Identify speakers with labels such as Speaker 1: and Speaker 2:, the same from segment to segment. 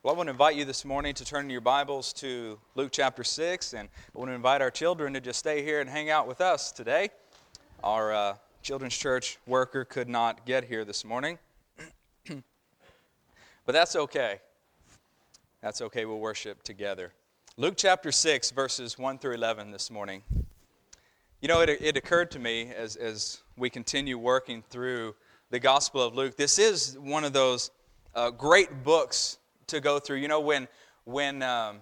Speaker 1: Well, I want to invite you this morning to turn your Bibles to Luke chapter 6, and I want to invite our children to just stay here and hang out with us today. Our children's church worker could not get here this morning, but that's okay. That's okay, we'll worship together. Luke chapter 6, verses 1 through 11 this morning. You know, it occurred to me as we continue working through the Gospel of Luke, this is one of those great books to go through. You know, when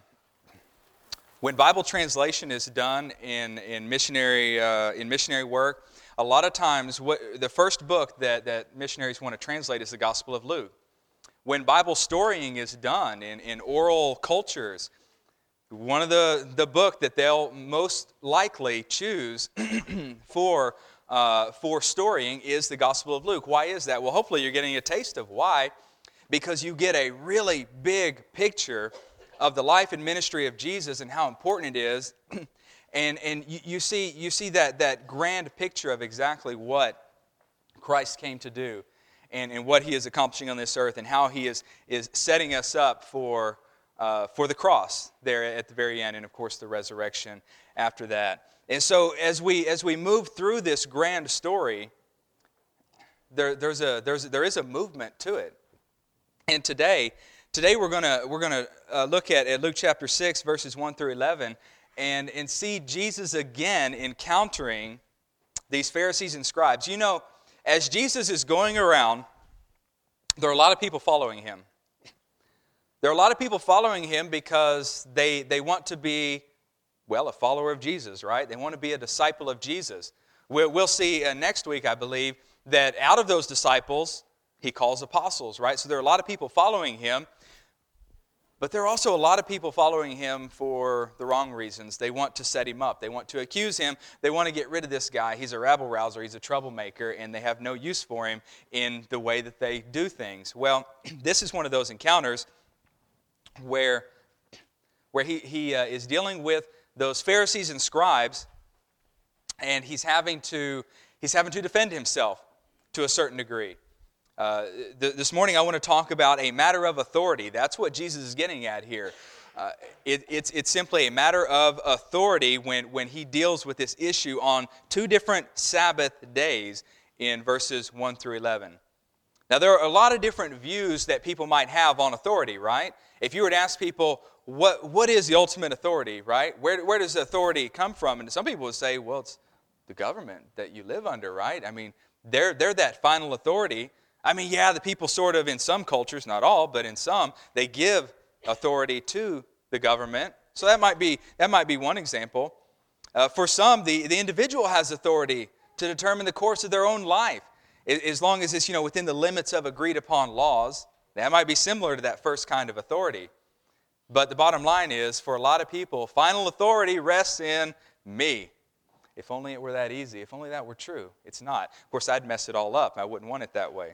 Speaker 1: Bible translation is done in missionary work, a lot of times the first book that missionaries want to translate is the Gospel of Luke. When Bible storying is done in oral cultures, one of the book that they'll most likely choose for storying is the Gospel of Luke. Why is that? Well, hopefully you're getting a taste of why. Because you get a really big picture of the life and ministry of Jesus and how important it is, and you see that grand picture of exactly what Christ came to do, and what He is accomplishing on this earth, and how He is setting us up for the cross there at the very end, and of course the resurrection after that. And so as we move through this grand story, there is a movement to it. And today we're gonna look at Luke chapter 6, verses 1 through 11, and see Jesus again encountering these Pharisees and scribes. You know, as Jesus is going around, there are a lot of people following Him. There are a lot of people following Him because they want to be, well, a follower of Jesus, right? They want to be a disciple of Jesus. We'll see next week, I believe, that out of those disciples, He calls apostles, right? So there are a lot of people following Him, but there are also a lot of people following Him for the wrong reasons. They want to set Him up. They want to accuse Him. They want to get rid of this guy. He's a rabble-rouser. He's a troublemaker, and they have no use for Him in the way that they do things. Well, this is one of those encounters where he is dealing with those Pharisees and scribes, and he's having to defend himself to a certain degree. This morning I want to talk about a matter of authority. That's what Jesus is getting at here. It's simply a matter of authority when He deals with this issue on two different Sabbath days in verses 1 through 11. Now there are a lot of different views that people might have on authority, right? If you were to ask people, what is the ultimate authority, right? Where does authority come from? And some people would say, well, it's the government that you live under, right? I mean, they're that final authority. I mean, yeah, the people sort of, in some cultures, not all, but in some, they give authority to the government. So that might be one example. For some, the individual has authority to determine the course of their own life, as long as it's within the limits of agreed upon laws. That might be similar to that first kind of authority. But the bottom line is, for a lot of people, final authority rests in me. If only it were that easy. If only that were true. It's not. Of course, I'd mess it all up. I wouldn't want it that way.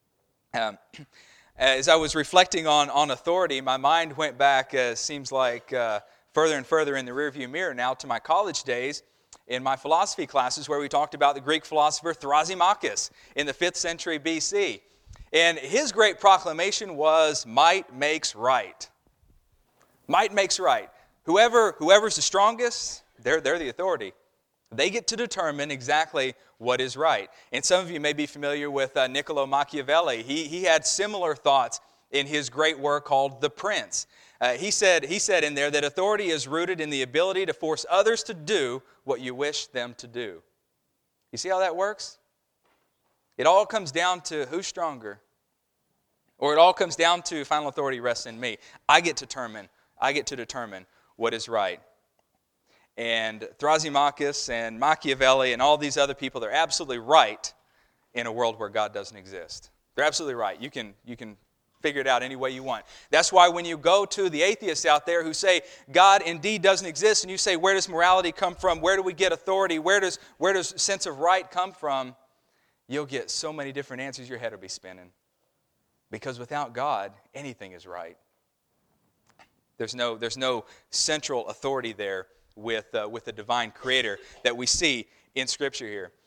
Speaker 1: As I was reflecting on authority, my mind went back, seems like further and further in the rearview mirror now, to my college days in my philosophy classes where we talked about the Greek philosopher Thrasymachus in the 5th century BC. And his great proclamation was, might makes right. Might makes right. Whoever's the strongest, they're the authority. They get to determine exactly what is right. And some of you may be familiar with Niccolo Machiavelli. He had similar thoughts in his great work called The Prince. He said in there that authority is rooted in the ability to force others to do what you wish them to do. You see how that works? It all comes down to who's stronger. Or it all comes down to final authority rests in me. I get to determine what is right. And Thrasymachus and Machiavelli and all these other people, they're absolutely right in a world where God doesn't exist. They're absolutely right. You can figure it out any way you want. That's why when you go to the atheists out there who say God indeed doesn't exist, and you say, where does morality come from? Where do we get authority? Where does sense of right come from? You'll get so many different answers, your head will be spinning. Because without God, anything is right. There's no central authority there with the divine creator that we see in Scripture here.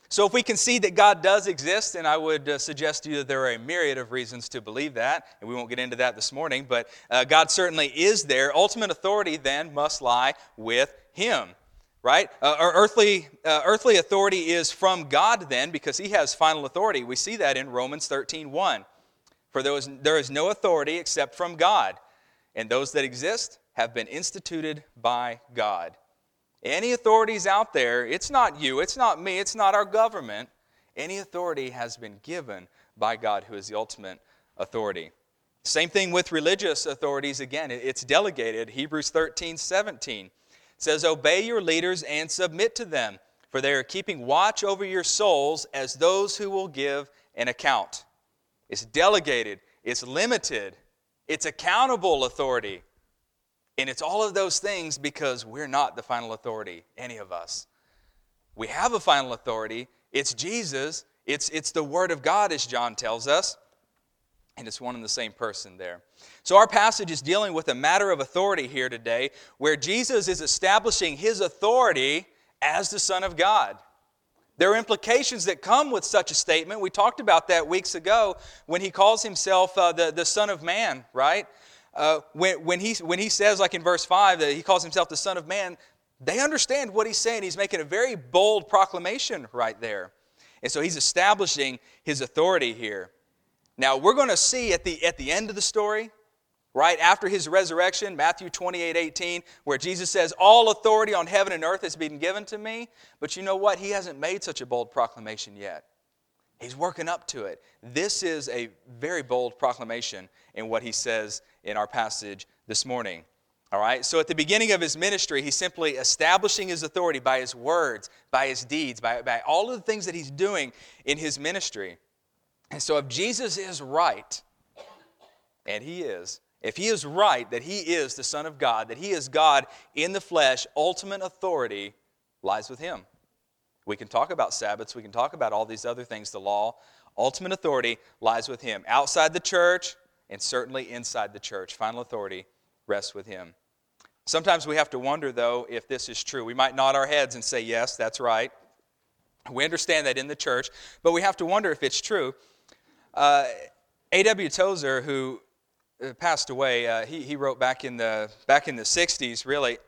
Speaker 1: So if we concede that God does exist, and I would suggest to you that there are a myriad of reasons to believe that, and we won't get into that this morning, but God certainly is there. Ultimate authority then must lie with Him, right? Our earthly authority is from God then, because He has final authority. We see that in Romans 13:1. For there is no authority except from God, and those that exist have been instituted by God. Any authorities out there, it's not you, it's not me, it's not our government. Any authority has been given by God, who is the ultimate authority. Same thing with religious authorities. Again, it's delegated. Hebrews 13:17 says, "Obey your leaders and submit to them, for they are keeping watch over your souls as those who will give an account." It's delegated, it's limited, it's accountable authority. And it's all of those things because we're not the final authority, any of us. We have a final authority. It's Jesus. It's the Word of God, as John tells us. And it's one and the same person there. So our passage is dealing with a matter of authority here today, where Jesus is establishing His authority as the Son of God. There are implications that come with such a statement. We talked about that weeks ago when He calls Himself the Son of Man, right? When he says, like in verse 5, that He calls Himself the Son of Man, they understand what He's saying. He's making a very bold proclamation right there. And so He's establishing His authority here. Now, we're going to see at the end of the story, right after His resurrection, Matthew 28:18, where Jesus says, "All authority on heaven and earth has been given to me." But you know what? He hasn't made such a bold proclamation yet. He's working up to it. This is a very bold proclamation in what He says in our passage this morning. All right? So at the beginning of His ministry, He's simply establishing His authority by His words, by His deeds, by all of the things that He's doing in His ministry. And so if Jesus is right, and He is, if He is right that He is the Son of God, that He is God in the flesh, ultimate authority lies with Him. We can talk about Sabbaths. We can talk about all these other things, the law. Ultimate authority lies with Him. Outside the church and certainly inside the church, final authority rests with Him. Sometimes we have to wonder, though, if this is true. We might nod our heads and say, yes, that's right. We understand that in the church, but we have to wonder if it's true. A.W. Tozer, who passed away, he wrote back in the 60s, really.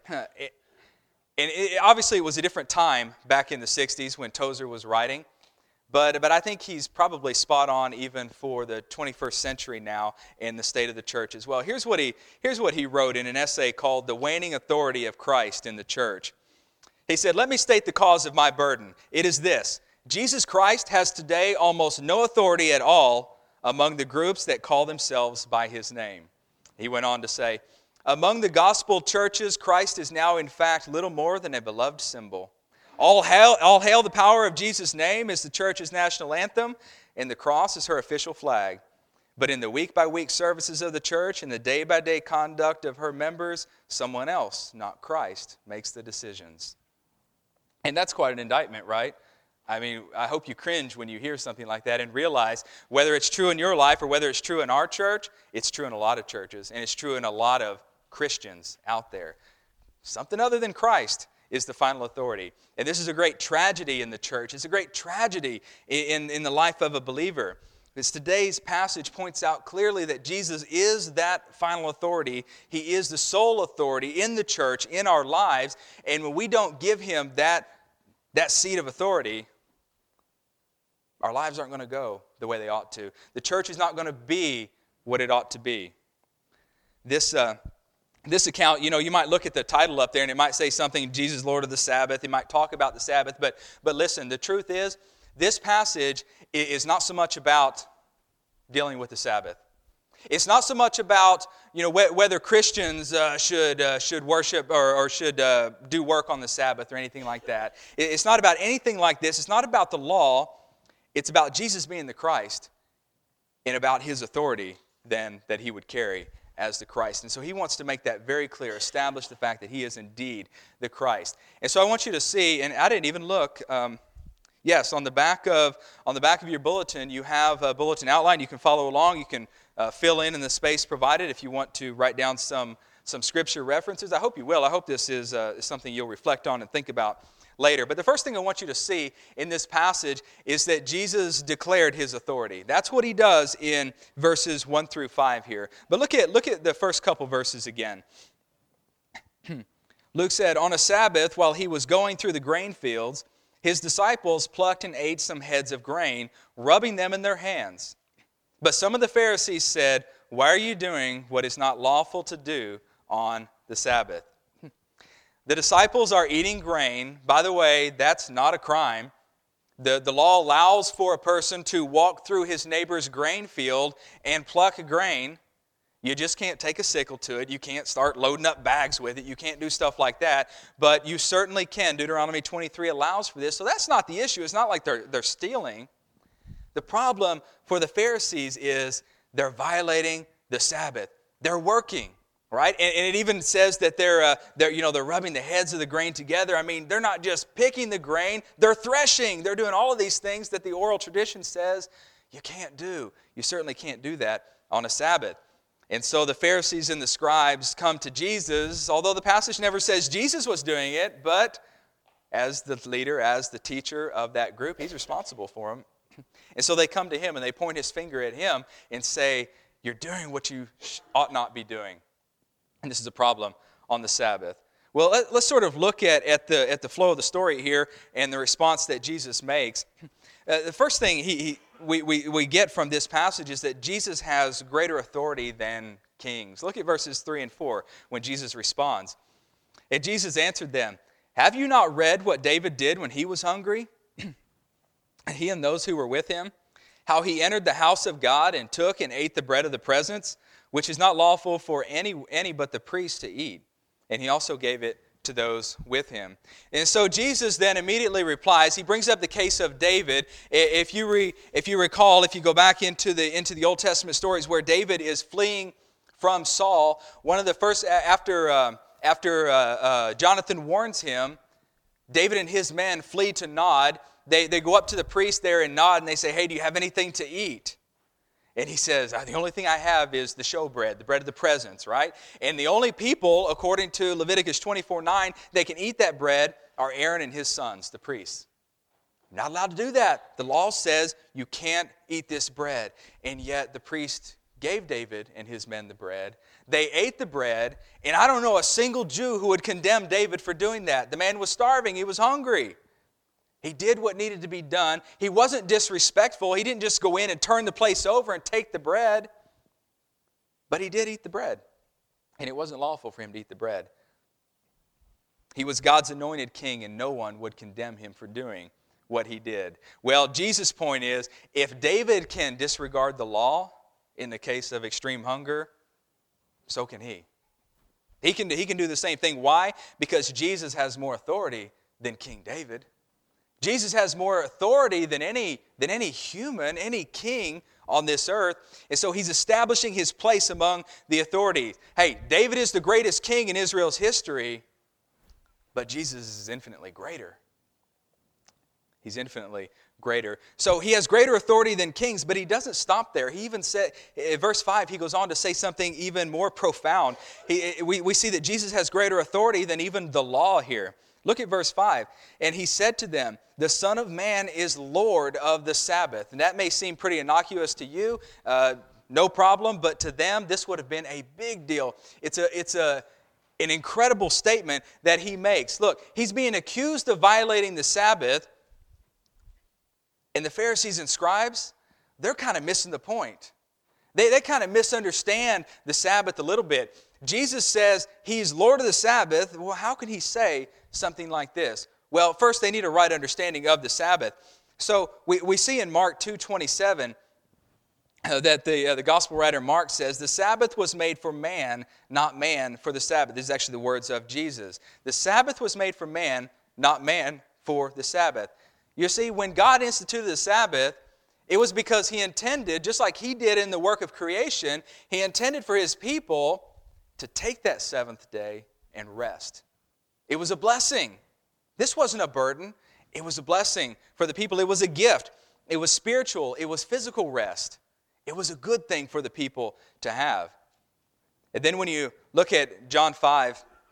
Speaker 1: And obviously it was a different time back in the 60s when Tozer was writing, but I think he's probably spot on even for the 21st century now in the state of the church as well. Here's what he wrote in an essay called "The Waning Authority of Christ in the Church." He said, "Let me state the cause of my burden. It is this: Jesus Christ has today almost no authority at all among the groups that call themselves by His name." He went on to say, "Among the gospel churches, Christ is now in fact little more than a beloved symbol. All hail the power of Jesus' name is the church's national anthem, and the cross is her official flag. But in the week-by-week services of the church and the day-by-day conduct of her members, someone else, not Christ, makes the decisions." And that's quite an indictment, right? I mean, I hope you cringe when you hear something like that and realize whether it's true in your life or whether it's true in our church, it's true in a lot of churches, and it's true in a lot of Christians out there. Something other than Christ is the final authority. And this is a great tragedy in the church. It's a great tragedy in the life of a believer. Because today's passage points out clearly that Jesus is that final authority. He is the sole authority in the church, in our lives. And when we don't give Him that seat of authority, our lives aren't going to go the way they ought to. The church is not going to be what it ought to be. This account, you might look at the title up there and it might say something, Jesus, Lord of the Sabbath. It might talk about the Sabbath. But listen, the truth is, this passage is not so much about dealing with the Sabbath. It's not so much about whether Christians should worship or should do work on the Sabbath or anything like that. It's not about anything like this. It's not about the law. It's about Jesus being the Christ and about His authority then that He would carry as the Christ. And so He wants to make that very clear, establish the fact that He is indeed the Christ. And so I want you to see, and I didn't even look, yes, on the back of your bulletin, you have a bulletin outline. You can follow along. You can fill in the space provided if you want to write down some scripture references. I hope you will. I hope this is something you'll reflect on and think about later. But the first thing I want you to see in this passage is that Jesus declared his authority. That's what he does in verses 1 through 5 here. But look at the first couple verses again. Luke said, "On a Sabbath, while he was going through the grain fields, his disciples plucked and ate some heads of grain, rubbing them in their hands. But some of the Pharisees said, 'Why are you doing what is not lawful to do on the Sabbath?'" The disciples are eating grain. By the way, that's not a crime. The law allows for a person to walk through his neighbor's grain field and pluck grain. You just can't take a sickle to it. You can't start loading up bags with it. You can't do stuff like that. But you certainly can. Deuteronomy 23 allows for this. So that's not the issue. It's not like they're stealing. The problem for the Pharisees is they're violating the Sabbath. They're working. Right? And it even says that they're rubbing the heads of the grain together. I mean, they're not just picking the grain, they're threshing. They're doing all of these things that the oral tradition says you can't do. You certainly can't do that on a Sabbath. And so the Pharisees and the scribes come to Jesus, although the passage never says Jesus was doing it, but as the leader, as the teacher of that group, he's responsible for them. And so they come to him and they point his finger at him and say, "You're doing what you ought not be doing." And this is a problem on the Sabbath. Well, let's sort of look at the flow of the story here and the response that Jesus makes. The first thing we get from this passage is that Jesus has greater authority than kings. Look at verses 3 and 4 when Jesus responds. And Jesus answered them, "Have you not read what David did when he was hungry? He and those who were with him, how he entered the house of God and took and ate the bread of the presence, which is not lawful for any but the priest to eat. And he also gave it to those with him." And so Jesus then immediately replies. He brings up the case of David. If you recall, if you go back into the Old Testament stories where David is fleeing from Saul, one of the first after Jonathan warns him, David and his men flee to Nod. They go up to the priest there in Nod and they say, "Hey, do you have anything to eat?" And he says, "The only thing I have is the showbread, the bread of the presence," right? And the only people, according to Leviticus 24:9, that can eat that bread are Aaron and his sons, the priests. You're not allowed to do that. The law says you can't eat this bread. And yet the priest gave David and his men the bread. They ate the bread, and I don't know a single Jew who would condemn David for doing that. The man was starving. He was hungry. He did what needed to be done. He wasn't disrespectful. He didn't just go in and turn the place over and take the bread. But he did eat the bread. And it wasn't lawful for him to eat the bread. He was God's anointed king, and no one would condemn him for doing what he did. Well, Jesus' point is, if David can disregard the law in the case of extreme hunger, so can he. He can do the same thing. Why? Because Jesus has more authority than King David. Jesus has more authority than any human, any king on this earth. And so he's establishing his place among the authorities. Hey, David is the greatest king in Israel's history, but Jesus is infinitely greater. He's infinitely greater. So he has greater authority than kings, but he doesn't stop there. He even said, in verse 5, he goes on to say something even more profound. We see that Jesus has greater authority than even the law here. Look at verse 5. And he said to them, "The Son of Man is Lord of the Sabbath." And that may seem pretty innocuous to you, no problem, but to them this would have been a big deal. It's an incredible statement that he makes. Look, he's being accused of violating the Sabbath, and the Pharisees and scribes, they're kind of missing the point. They kind of misunderstand the Sabbath a little bit. Jesus says he's Lord of the Sabbath. Well, how can he say something like this? Well, first they need a right understanding of the Sabbath. So we see in Mark 2:27 that the gospel writer Mark says, "The Sabbath was made for man, not man for the Sabbath." These are actually the words of Jesus. The Sabbath was made for man, not man for the Sabbath. You see, when God instituted the Sabbath, it was because he intended, just like he did in the work of creation, he intended for his people to take that seventh day and rest. It was a blessing. This wasn't a burden. It was a blessing for the people. It was a gift. It was spiritual. It was physical rest. It was a good thing for the people to have. And then when you look at John 5,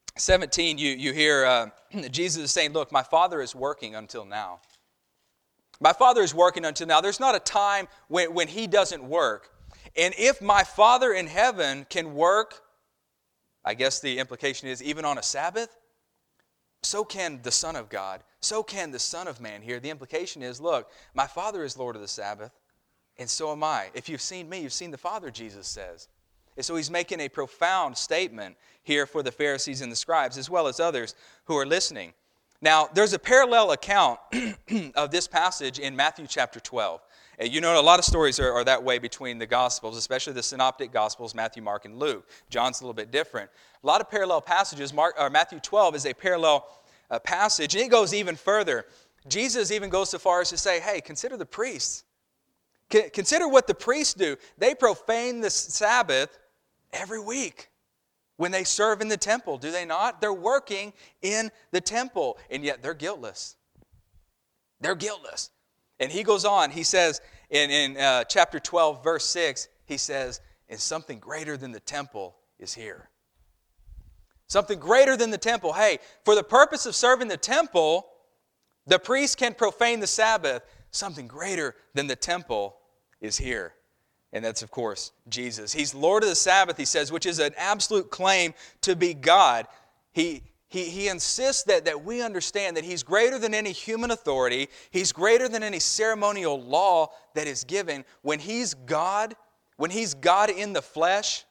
Speaker 1: 17, you hear Jesus is saying, look, my Father is working until now. My Father is working until now. There's not a time when He doesn't work. And if my Father in heaven can work, I guess the implication is even on a Sabbath, so can the Son of God. So can the Son of Man here. The implication is, look, my Father is Lord of the Sabbath, and so am I. If you've seen me, you've seen the Father, Jesus says. And so He's making a profound statement here for the Pharisees and the scribes, as well as others who are listening. Now, there's a parallel account of this passage in Matthew chapter 12. You know, a lot of stories are that way between the Gospels, especially the Synoptic Gospels, Matthew, Mark, and Luke. John's a little bit different. A lot of parallel passages. Matthew 12 is a parallel passage, and it goes even further. Jesus even goes so far as to say, hey, consider the priests. Consider what the priests do. They profane the Sabbath every week when they serve in the temple, do they not? They're working in the temple, and yet they're guiltless. They're guiltless. And he goes on, he says in chapter 12, verse 6, he says, and something greater than the temple is here. Something greater than the temple. Hey, for the purpose of serving the temple, the priest can profane the Sabbath. Something greater than the temple is here. And that's, of course, Jesus. He's Lord of the Sabbath, he says, which is an absolute claim to be God. He insists that we understand that He's greater than any human authority. He's greater than any ceremonial law that is given. When He's God in the flesh,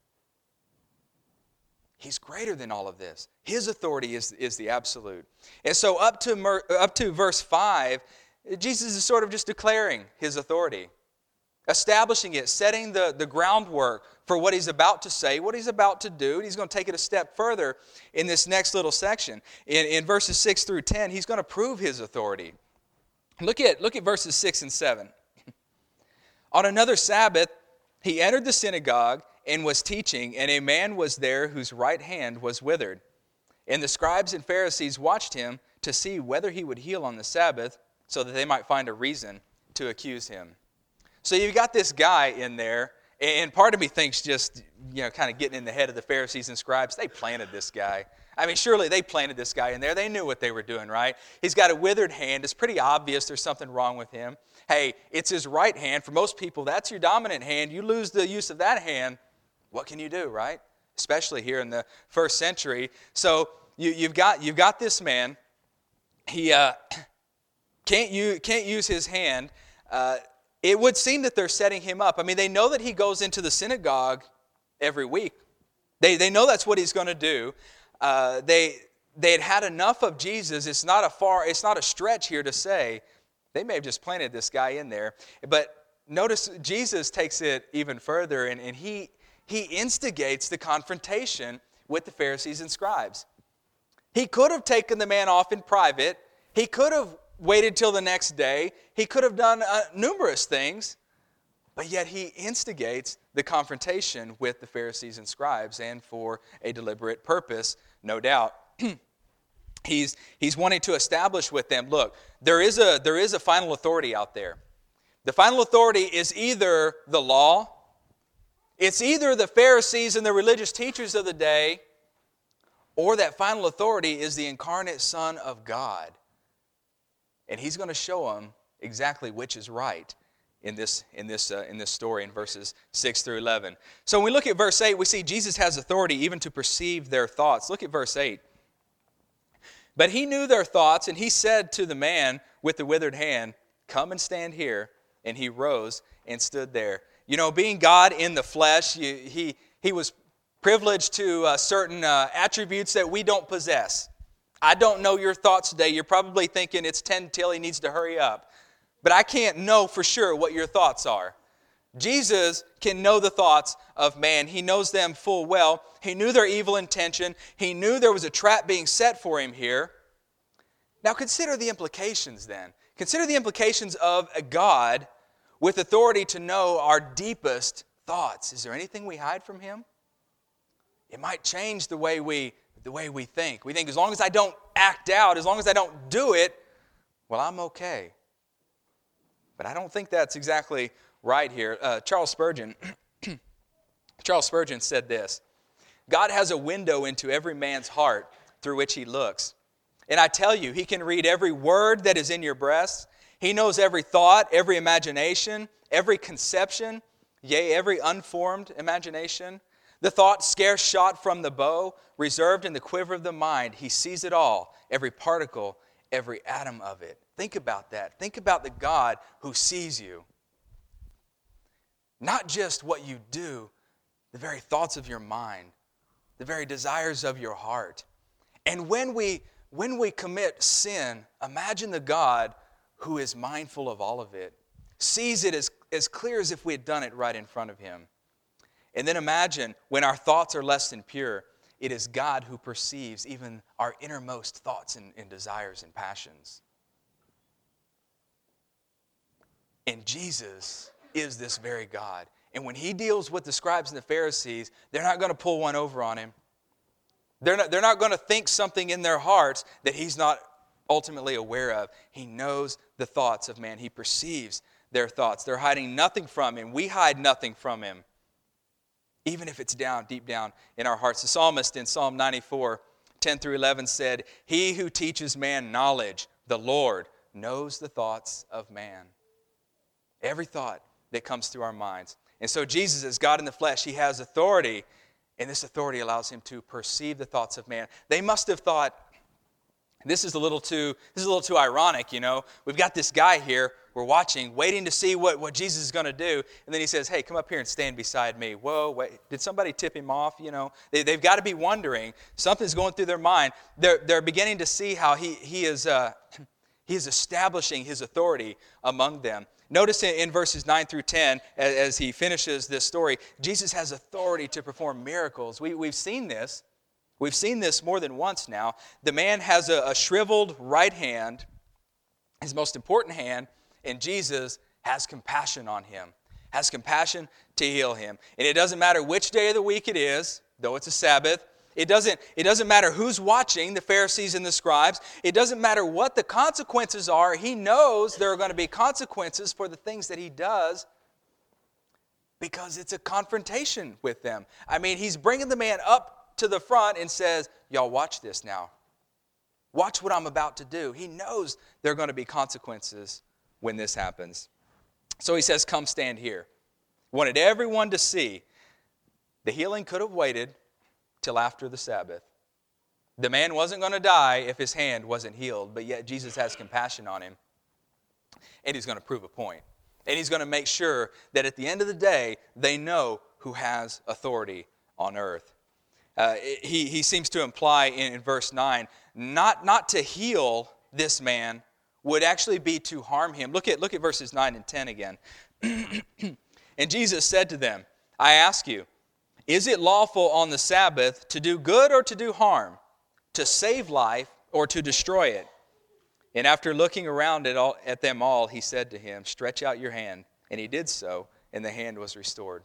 Speaker 1: He's greater than all of this. His authority is the absolute. And so up to verse 5, Jesus is sort of just declaring His authority, establishing it, setting the groundwork for what He's about to say, what He's about to do. And He's going to take it a step further in this next little section. In verses 6 through 10, He's going to prove His authority. Look at verses 6 and 7. On another Sabbath, He entered the synagogue and was teaching, and a man was there whose right hand was withered. And the scribes and Pharisees watched Him to see whether He would heal on the Sabbath, so that they might find a reason to accuse Him. So you've got this guy in there, and part of me thinks just, kind of getting in the head of the Pharisees and scribes, they planted this guy. I mean, surely they planted this guy in there. They knew what they were doing, right? He's got a withered hand. It's pretty obvious there's something wrong with him. Hey, it's his right hand. For most people, that's your dominant hand. You lose the use of that hand, what can you do, right? Especially here in the first century. So you've got this man. He can't use his hand. It would seem that they're setting him up. I mean, they know that he goes into the synagogue every week. They know that's what he's going to do. They had enough of Jesus. It's not a stretch here to say they may have just planted this guy in there. But notice Jesus takes it even further, and he instigates the confrontation with the Pharisees and scribes. He could have taken the man off in private. He could have waited till the next day. He could have done numerous things, but yet He instigates the confrontation with the Pharisees and scribes, and for a deliberate purpose, no doubt. He's wanting to establish with them, look, there is a final authority out there. The final authority is either the law, it's either the Pharisees and the religious teachers of the day, or that final authority is the incarnate Son of God. And He's going to show them exactly which is right in this story in verses 6 through 11. So when we look at verse 8, we see Jesus has authority even to perceive their thoughts. Look at verse 8. But He knew their thoughts, and He said to the man with the withered hand, come and stand here. And he rose and stood there. Being God in the flesh, he was privileged to certain attributes that we don't possess. I don't know your thoughts today. You're probably thinking it's 10 till, he needs to hurry up. But I can't know for sure what your thoughts are. Jesus can know the thoughts of man. He knows them full well. He knew their evil intention. He knew there was a trap being set for him here. Now consider the implications then. Consider the implications of a God with authority to know our deepest thoughts. Is there anything we hide from Him? It might change the way we think. We think as long as I don't act out, as long as I don't do it, well, I'm okay. But I don't think that's exactly right here. Charles Spurgeon said this, God has a window into every man's heart through which he looks. And I tell you, he can read every word that is in your breast. He knows every thought, every imagination, every conception, yea, every unformed imagination. The thought scarce shot from the bow, reserved in the quiver of the mind. He sees it all, every particle, every atom of it. Think about that. Think about the God who sees you. Not just what you do, the very thoughts of your mind, the very desires of your heart. And when we commit sin, imagine the God who is mindful of all of it, sees it as clear as if we had done it right in front of him. And then imagine when our thoughts are less than pure, it is God who perceives even our innermost thoughts and desires and passions. And Jesus is this very God. And when he deals with the scribes and the Pharisees, they're not going to pull one over on him. They're not going to think something in their hearts that he's not ultimately aware of. He knows the thoughts of man. He perceives their thoughts. They're hiding nothing from him. We hide nothing from him, even if it's deep down in our hearts. The psalmist in Psalm 94, 10 through 11 said, "He who teaches man knowledge, the Lord, knows the thoughts of man." Every thought that comes through our minds. And so Jesus, as God in the flesh, he has authority, and this authority allows him to perceive the thoughts of man. They must have thought, this is a little too ironic, you know. We've got this guy here, we're watching, waiting to see what Jesus is going to do. And then he says, hey, come up here and stand beside me. Whoa, wait, did somebody tip him off? You know, they've got to be wondering. Something's going through their mind. They're beginning to see how he is establishing his authority among them. Notice in verses 9 through 10, as he finishes this story, Jesus has authority to perform miracles. We've seen this. We've seen this more than once now. The man has a shriveled right hand, his most important hand, and Jesus has compassion on him, has compassion to heal him. And it doesn't matter which day of the week it is, though it's a Sabbath. It doesn't matter who's watching, the Pharisees and the scribes. It doesn't matter what the consequences are. He knows there are going to be consequences for the things that he does because it's a confrontation with them. I mean, he's bringing the man up to the front and says, y'all watch this now. Watch what I'm about to do. He knows there are going to be consequences when this happens. So he says, come stand here. Wanted everyone to see the healing could have waited till after the Sabbath. The man wasn't going to die if his hand wasn't healed, but yet Jesus has compassion on him. And he's going to prove a point. And he's going to make sure that at the end of the day, they know who has authority on earth. He seems to imply in verse 9, not to heal this man would actually be to harm him. Look at verses 9 and 10 again. And Jesus said to them, I ask you, is it lawful on the Sabbath to do good or to do harm, to save life or to destroy it? And after looking around at them all, he said to him, stretch out your hand. And he did so, and the hand was restored.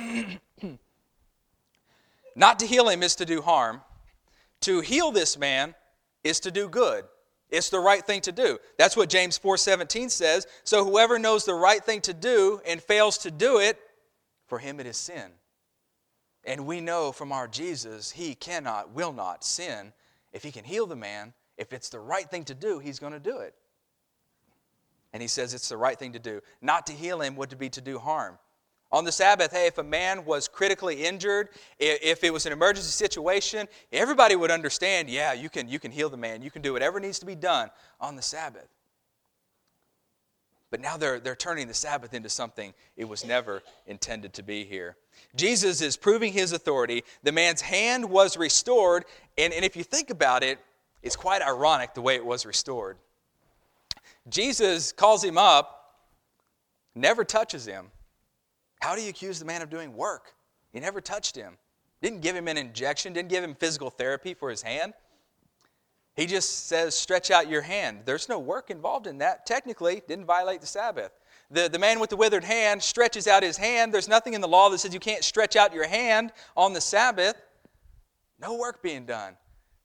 Speaker 1: Not to heal him is to do harm. To heal this man is to do good. It's the right thing to do. That's what James 4:17 says. So whoever knows the right thing to do and fails to do it, for him it is sin. And we know from our Jesus, he will not sin. If he can heal the man, if it's the right thing to do, he's going to do it. And he says it's the right thing to do. Not to heal him would be to do harm. On the Sabbath, hey, if a man was critically injured, if it was an emergency situation, everybody would understand, yeah, you can heal the man. You can do whatever needs to be done on the Sabbath. But now they're turning the Sabbath into something it was never intended to be here. Jesus is proving his authority. The man's hand was restored. And if you think about it, it's quite ironic the way it was restored. Jesus calls him up, never touches him. How do you accuse the man of doing work? He never touched him. Didn't give him an injection, didn't give him physical therapy for his hand. He just says, stretch out your hand. There's no work involved in that. Technically, didn't violate the Sabbath. The man with the withered hand stretches out his hand. There's nothing in the law that says you can't stretch out your hand on the Sabbath. No work being done.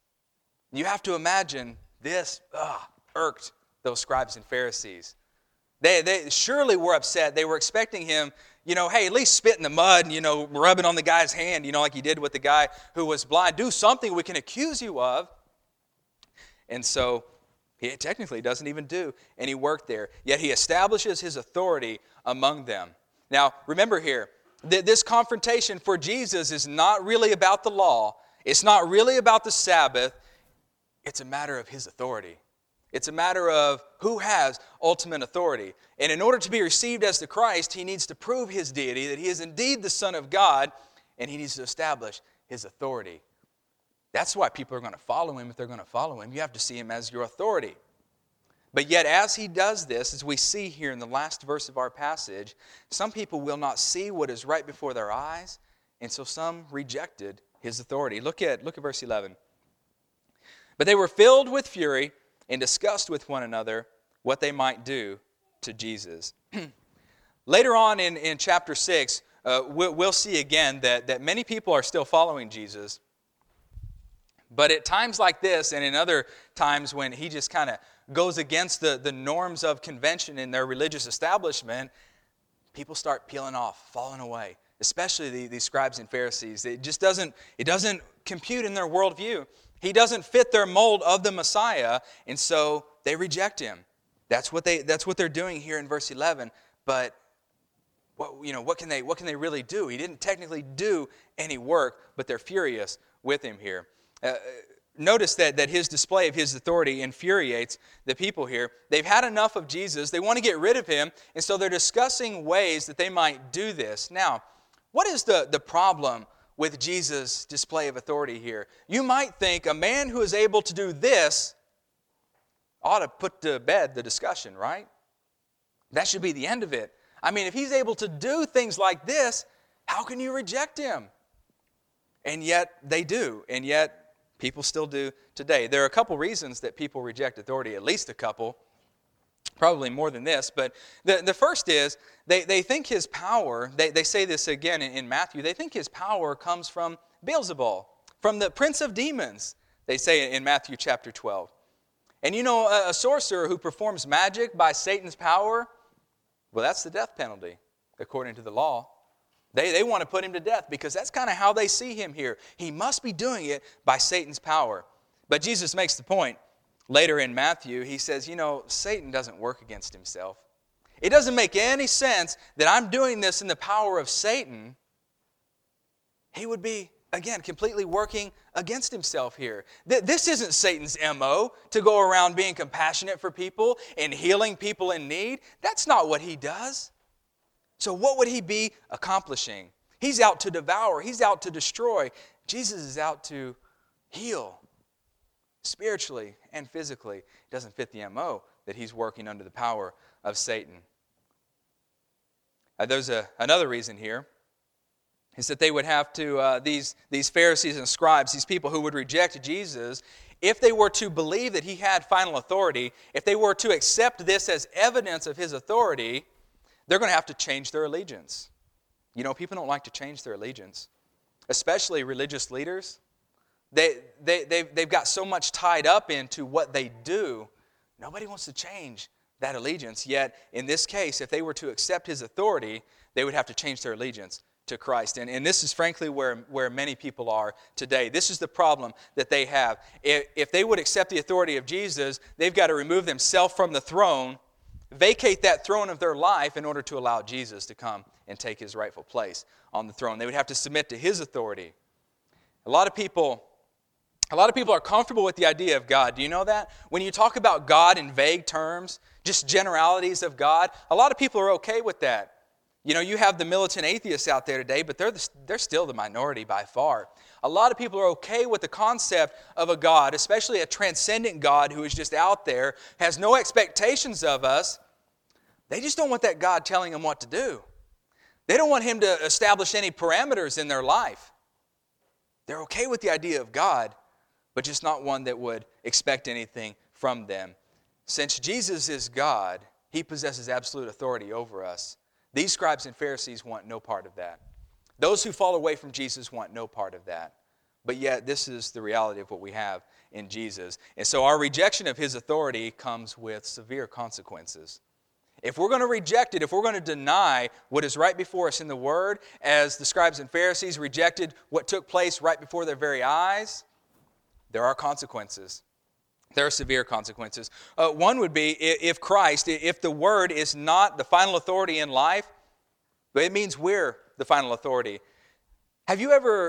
Speaker 1: You have to imagine this irked those scribes and Pharisees. They surely were upset. They were expecting him, hey, at least spit in the mud and, rub it on the guy's hand, like he did with the guy who was blind. Do something we can accuse you of. And so he technically doesn't even do any work there. Yet he establishes his authority among them. Now, remember here, this confrontation for Jesus is not really about the law. It's not really about the Sabbath. It's a matter of his authority. It's a matter of who has ultimate authority. And in order to be received as the Christ, he needs to prove his deity, that he is indeed the Son of God, and he needs to establish his authority. That's why people are going to follow him if they're going to follow him. You have to see him as your authority. But yet as he does this, as we see here in the last verse of our passage, some people will not see what is right before their eyes, and so some rejected his authority. Look at verse 11. But they were filled with fury and discussed with one another what they might do to Jesus. Later on in chapter 6, we'll see again that many people are still following Jesus. But at times like this, and in other times when he just kind of goes against the norms of convention in their religious establishment, people start peeling off, falling away, especially these scribes and Pharisees. It doesn't compute in their worldview. He doesn't fit their mold of the Messiah, and so they reject him. That's what they're doing here in verse 11. But what can they really do? He didn't technically do any work, but they're furious with him here. Notice that his display of his authority infuriates the people here. They've had enough of Jesus. They want to get rid of him, and so they're discussing ways that they might do this. Now, what is the problem with Jesus' display of authority here? You might think a man who is able to do this ought to put to bed the discussion, right? That should be the end of it. I mean, if he's able to do things like this, how can you reject him? And yet they do, and yet people still do today. There are a couple reasons that people reject authority, at least a couple, probably more than this. But the first is they think his power, they say this again in Matthew, they think his power comes from Beelzebul, from the prince of demons, they say in Matthew chapter 12. And a sorcerer who performs magic by Satan's power, well, that's the death penalty, according to the law. They want to put him to death because that's kind of how they see him here. He must be doing it by Satan's power. But Jesus makes the point later in Matthew. He says, Satan doesn't work against himself. It doesn't make any sense that I'm doing this in the power of Satan. He would be, again, completely working against himself here. This isn't Satan's MO, to go around being compassionate for people and healing people in need. That's not what he does. So what would he be accomplishing? He's out to devour. He's out to destroy. Jesus is out to heal spiritually and physically. It doesn't fit the MO that he's working under the power of Satan. There's another reason here, is that they would have to, these Pharisees and scribes, these people who would reject Jesus, if they were to believe that he had final authority, if they were to accept this as evidence of his authority, they're going to have to change their allegiance. People don't like to change their allegiance, especially religious leaders. They've got so much tied up into what they do, nobody wants to change that allegiance. Yet, in this case, if they were to accept his authority, they would have to change their allegiance to Christ. And this is frankly where many people are today. This is the problem that they have. If they would accept the authority of Jesus, they've got to remove themselves from the throne, vacate that throne of their life in order to allow Jesus to come and take his rightful place on the throne. They would have to submit to his authority. A lot of people are comfortable with the idea of God. Do you know that? When you talk about God in vague terms, just generalities of God, a lot of people are okay with that. You have the militant atheists out there today, but they're still the minority by far. A lot of people are okay with the concept of a God, especially a transcendent God who is just out there, has no expectations of us. They just don't want that God telling them what to do. They don't want him to establish any parameters in their life. They're okay with the idea of God, but just not one that would expect anything from them. Since Jesus is God, he possesses absolute authority over us. These scribes and Pharisees want no part of that. Those who fall away from Jesus want no part of that. But yet, this is the reality of what we have in Jesus. And so our rejection of his authority comes with severe consequences. If we're going to reject it, if we're going to deny what is right before us in the Word, as the scribes and Pharisees rejected what took place right before their very eyes, there are consequences. There are severe consequences. One would be if Christ, if the Word is not the final authority in life, it means we're the final authority. Have you ever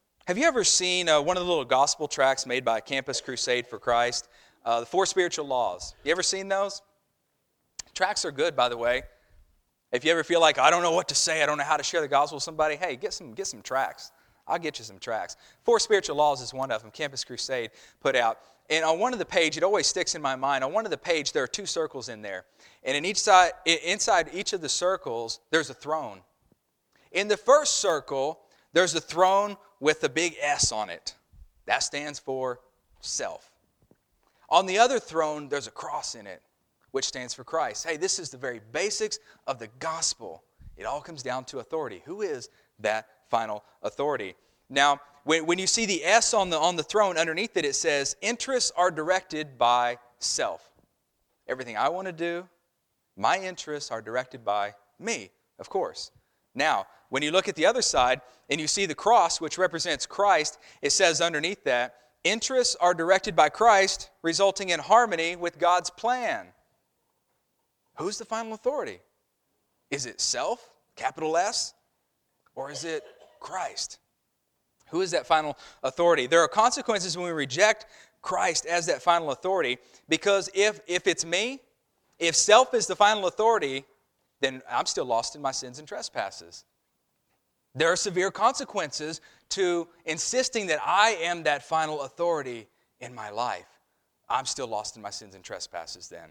Speaker 1: seen one of the little gospel tracts made by Campus Crusade for Christ? The Four Spiritual Laws. You ever seen those? Tracts are good, by the way. If you ever feel like, I don't know what to say, I don't know how to share the gospel with somebody, hey, get some tracts. I'll get you some tracts. Four Spiritual Laws is one of them, Campus Crusade put out. And on one of the page, it always sticks in my mind, on one of the page there are 2 circles in there. And inside each of the circles, there's a throne. In the first circle, there's a throne with a big S on it. That stands for self. On the other throne, there's a cross in it, which stands for Christ. Hey, this is the very basics of the gospel. It all comes down to authority. Who is that final authority? Now, when you see the S on the throne, underneath it says, interests are directed by self. Everything I want to do, my interests are directed by me, of course. Now, when you look at the other side and you see the cross, which represents Christ, it says underneath that, interests are directed by Christ, resulting in harmony with God's plan. Who's the final authority? Is it self, capital S, or is it Christ? Who is that final authority? There are consequences when we reject Christ as that final authority, because if it's me, if self is the final authority, then I'm still lost in my sins and trespasses. There are severe consequences to insisting that I am that final authority in my life. I'm still lost in my sins and trespasses then.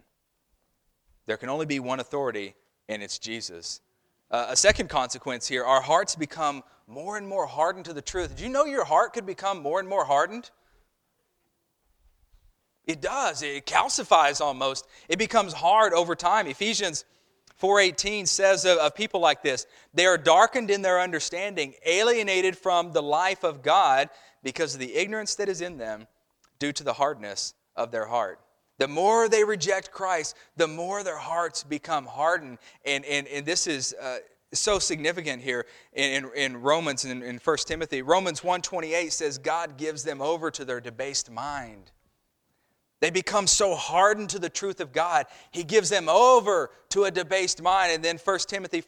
Speaker 1: There can only be one authority, and it's Jesus. A second consequence here, our hearts become more and more hardened to the truth. Did you know your heart could become more and more hardened? It does. It calcifies almost. It becomes hard over time. Ephesians 4:18 says of people like this, they are darkened in their understanding, alienated from the life of God because of the ignorance that is in them due to the hardness of their heart. The more they reject Christ, the more their hearts become hardened. And this is so significant here in Romans and in 1 Timothy. Romans 1:28 says God gives them over to their debased mind. They become so hardened to the truth of God, He gives them over to a debased mind. And then 1 Timothy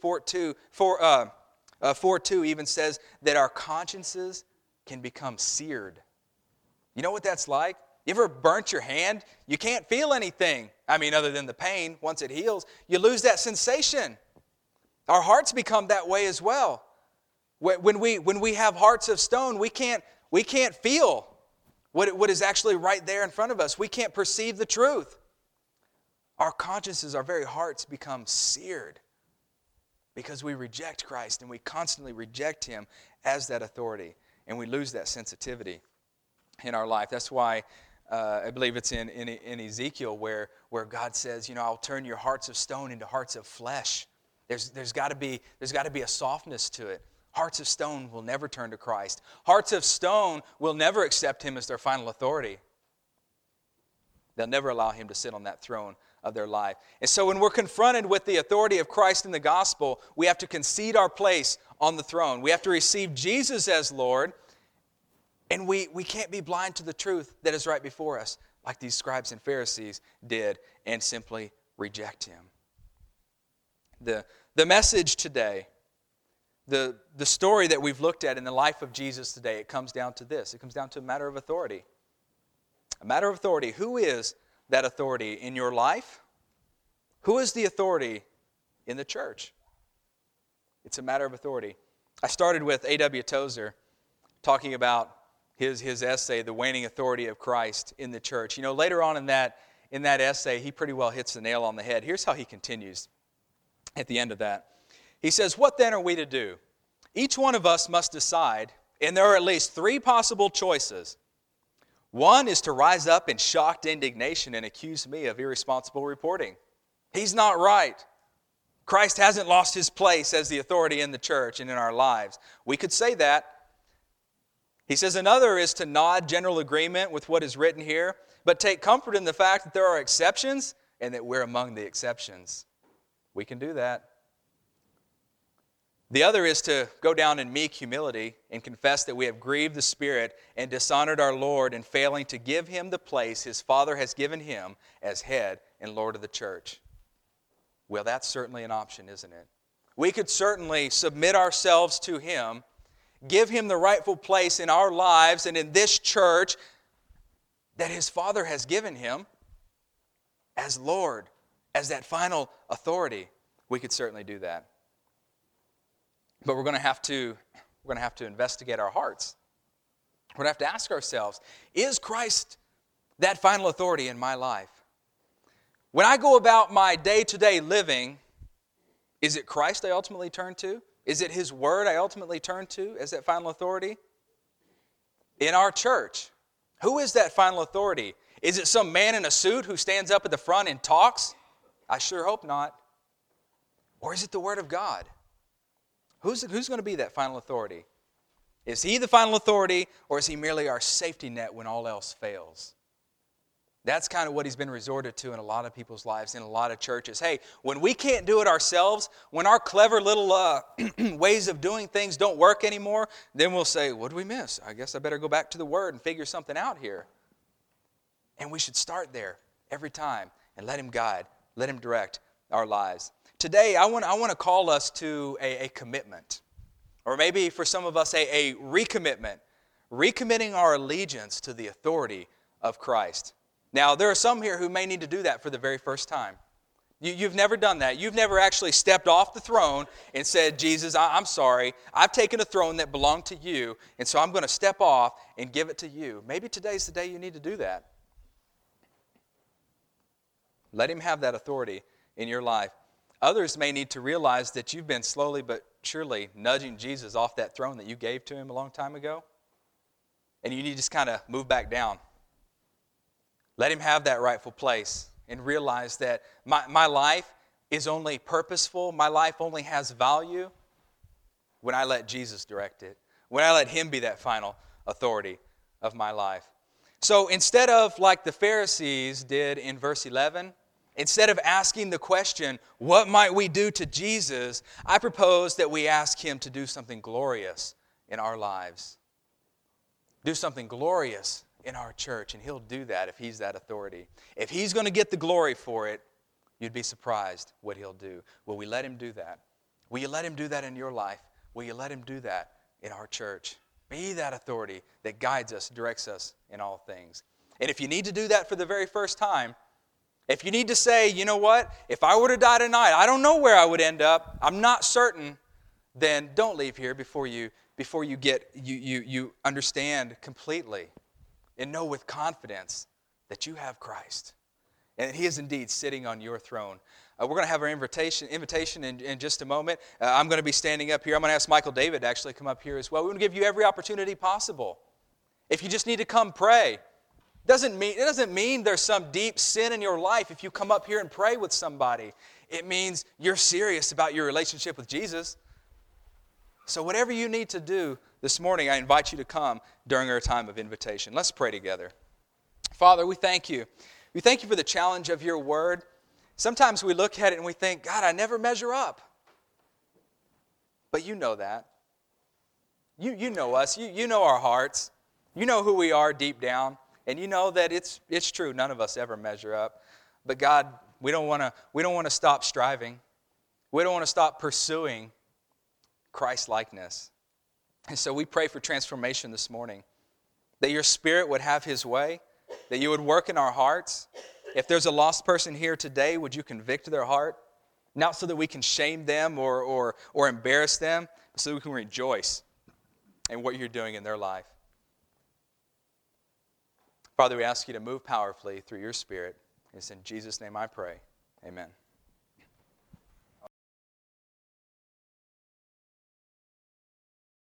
Speaker 1: 4:2 even says that our consciences can become seared. You know what that's like? You ever burnt your hand? You can't feel anything. Other than the pain, once it heals, you lose that sensation. Our hearts become that way as well. When we have hearts of stone, we can't feel what is actually right there in front of us. We can't perceive the truth. Our consciences, our very hearts become seared because we reject Christ and we constantly reject Him as that authority, and we lose that sensitivity in our life. That's why I believe it's in Ezekiel where God says, I'll turn your hearts of stone into hearts of flesh. There's got to be a softness to it. Hearts of stone will never turn to Christ. Hearts of stone will never accept Him as their final authority. They'll never allow Him to sit on that throne of their life. And so when we're confronted with the authority of Christ in the gospel, we have to concede our place on the throne. We have to receive Jesus as Lord, and we can't be blind to the truth that is right before us, like these scribes and Pharisees did, and simply reject Him. The message today, the story that we've looked at in the life of Jesus today, it comes down to this. It comes down to a matter of authority. A matter of authority. Who is that authority in your life? Who is the authority in the church? It's a matter of authority. I started with A.W. Tozer talking about his essay, The Waning Authority of Christ in the Church. Later on in that essay, he pretty well hits the nail on the head. Here's how he continues at the end of that. He says, "What then are we to do? Each one of us must decide, and there are at least 3 possible choices. One is to rise up in shocked indignation and accuse me of irresponsible reporting. He's not right. Christ hasn't lost His place as the authority in the church and in our lives. We could say that. He says another is to nod general agreement with what is written here, but take comfort in the fact that there are exceptions and that we're among the exceptions. We can do that. The other is to go down in meek humility and confess that we have grieved the Spirit and dishonored our Lord in failing to give Him the place His Father has given Him as head and Lord of the church. Well, that's certainly an option, isn't it? We could certainly submit ourselves to Him, give Him the rightful place in our lives and in this church that His Father has given Him as Lord, as that final authority. We could certainly do that. But we're going to have to investigate our hearts. We're going to have to ask ourselves, is Christ that final authority in my life? When I go about my day-to-day living, is it Christ I ultimately turn to? Is it His Word I ultimately turn to as that final authority? In our church, who is that final authority? Is it some man in a suit who stands up at the front and talks? I sure hope not. Or is it the Word of God? Who's going to be that final authority? Is He the final authority, or is He merely our safety net when all else fails? That's kind of what He's been resorted to in a lot of people's lives, in a lot of churches. Hey, when we can't do it ourselves, when our clever little ways of doing things don't work anymore, then we'll say, what did we miss? I guess I better go back to the Word and figure something out here. And we should start there every time and let Him guide, let Him direct our lives. Today, I want to call us to a commitment, or maybe for some of us, a recommitment, recommitting our allegiance to the authority of Christ. Now, there are some here who may need to do that for the very first time. You've never done that. You've never actually stepped off the throne and said, Jesus, I'm sorry. I've taken a throne that belonged to You, and so I'm going to step off and give it to You. Maybe today's the day you need to do that. Let Him have that authority in your life. Others may need to realize that you've been slowly but surely nudging Jesus off that throne that you gave to Him a long time ago, and you need to just kind of move back down. Let Him have that rightful place and realize that my life is only purposeful, my life only has value when I let Jesus direct it, when I let Him be that final authority of my life. So instead of like the Pharisees did in verse 11, instead of asking the question, what might we do to Jesus? I propose that we ask Him to do something glorious in our lives. Do something glorious in our church, and He'll do that if He's that authority. If He's going to get the glory for it, you'd be surprised what He'll do. Will we let Him do that? Will you let Him do that in your life? Will you let Him do that in our church? Be that authority that guides us, directs us in all things. And if you need to do that for the very first time, if you need to say, you know what, if I were to die tonight, I don't know where I would end up, I'm not certain, then don't leave here before you understand completely and know with confidence that you have Christ and that He is indeed sitting on your throne. We're going to have our invitation in just a moment. I'm going to be standing up here. I'm going to ask Michael David to actually come up here as well. We want to give you every opportunity possible. If you just need to come pray, it doesn't mean there's some deep sin in your life if you come up here and pray with somebody. It means you're serious about your relationship with Jesus. So whatever you need to do this morning, I invite you to come during our time of invitation. Let's pray together. Father, we thank You. We thank You for the challenge of Your Word. Sometimes we look at it and we think, God, I never measure up. But You know that. You know us. You know our hearts. You know who we are deep down. And You know that it's true. None of us ever measure up. But God, we don't want to stop striving. We don't want to stop pursuing Christ-likeness. And so we pray for transformation this morning, that Your Spirit would have His way, that You would work in our hearts. If there's a lost person here today, would You convict their heart? Not so that we can shame them or embarrass them, but so that we can rejoice in what You're doing in their life. Father, we ask You to move powerfully through Your Spirit. It's in Jesus' name I pray. Amen.